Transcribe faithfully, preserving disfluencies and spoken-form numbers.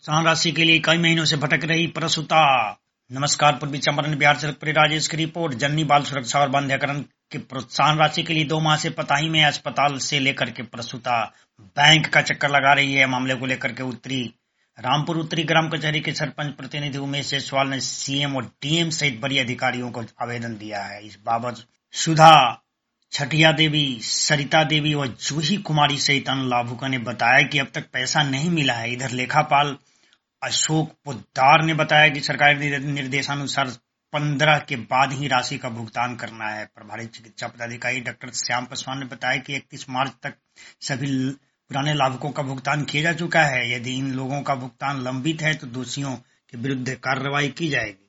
प्रोत्साहन राशि के लिए कई महीनों से भटक रही प्रसूता। नमस्कार। पूर्वी चंपारण बिहार से रखपुर राजेश की रिपोर्ट। जननी बाल सुरक्षा और बांध्यकरण की प्रोत्साहन राशि के लिए दो माह से पताही में अस्पताल से लेकर के प्रसूता बैंक का चक्कर लगा रही है। मामले को लेकर के उत्तरी रामपुर उत्तरी ग्राम कचहरी के सरपंच प्रतिनिधि उमेश जायसवाल ने सीएम और डीएम सहित बड़ी अधिकारियों को आवेदन दिया है। इस बाबत सुधा छठिया देवी, सरिता देवी और जूही कुमारी सहित अन्य लाभुकों ने बताया कि अब तक पैसा नहीं मिला है। इधर लेखापाल अशोक पोद्दार ने बताया कि सरकारी निर्देशानुसार पंद्रह के बाद ही राशि का भुगतान करना है। प्रभारी चिकित्सा पदाधिकारी डॉक्टर श्याम पासवान ने बताया कि इकतीस मार्च तक सभी पुराने लाभुकों का भुगतान किया जा चुका है। यदि इन लोगों का भुगतान लंबित है तो दोषियों के विरुद्ध कार्रवाई की जाएगी।